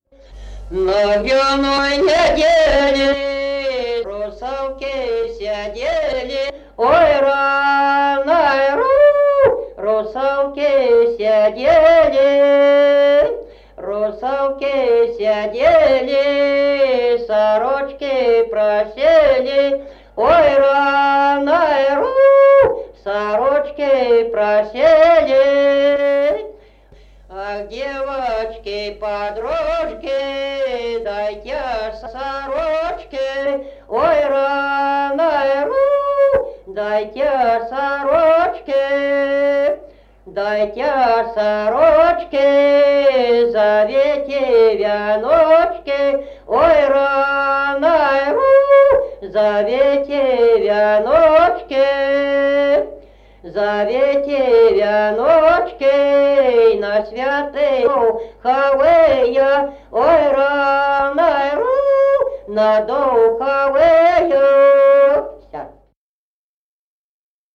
На вьюной неделе русалки сидели, ой, рано, русалки сидели, русалки сидели, сорочки просели, ой, рано, сорочки просели. Ах, девочки-подружки, дайте сорочки, ой, рано, дайте сорочки, дайте сорочки, зовите вяночки, ой, рано, зовите вяночки. Зовите вяночки на святую Хавея, ой, рано, на духовею.